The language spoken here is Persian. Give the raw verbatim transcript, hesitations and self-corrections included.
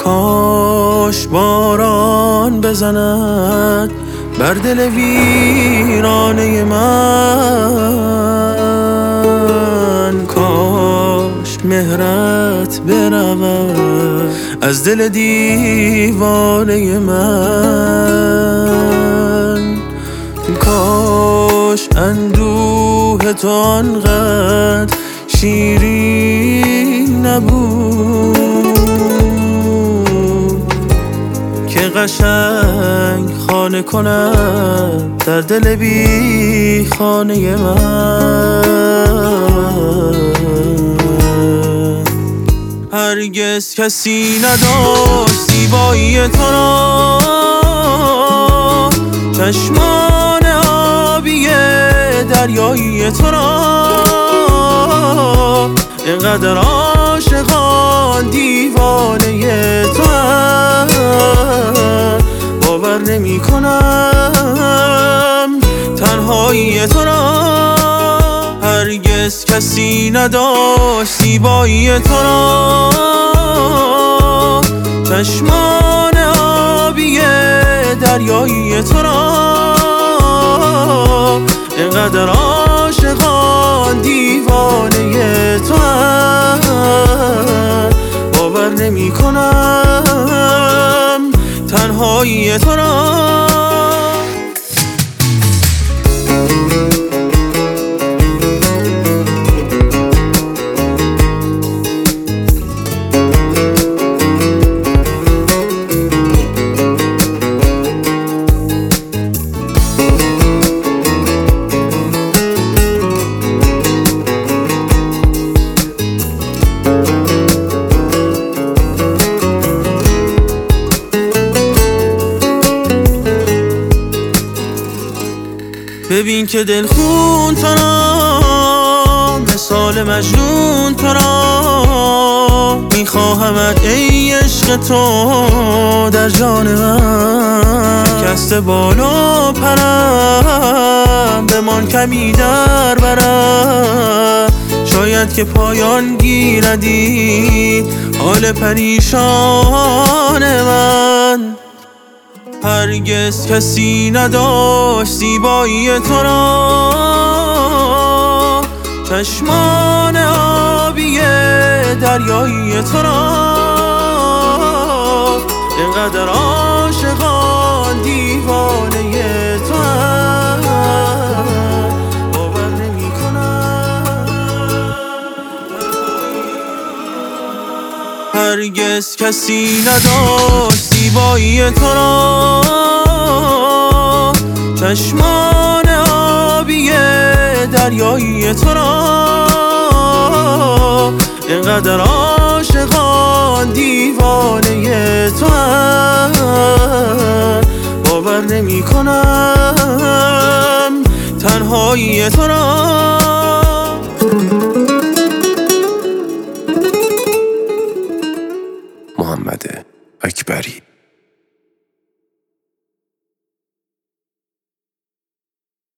کاش باران بزند بر دل ویرانه من، کاش مهرت برود از دل دیوانه من، کاش اندوه تو آنقدر شیرین نبود که قشنگ خانه کند در دل بی خانه من. هرگز کسی نداشت زیبایی تو را، چشمان آبی دریایی تو را، اینقدر عاشقان دیوانه تو هم باور نمی کنم تنهایی تو را. هرگز کسی نداشت زیبایی تو را، چشمان آبی دریایی تو را، اینقدر عاشقان دیوانه تو هم باور نمی کنم تنهایی تو را. ببین که دل خون تو را، مثال مجنون تو را، میخواهمت ای عشق تو در جان من. کست بالا پرم بمان کمی در برم، شاید که پایان گیردی حال پریشان من. هرگز کسی نداشت زیبایی تو را، چشمان آبی دریایی تو را، اینقدر عاشقان دیوانه تو هم باور نمی کنم. هرگز کسی نداشت زیبایی تو را، چشمان آبی دریایی تو را، اینقدر عاشقان دیوانه تو هم باور نمی کنم تنهایی تو را.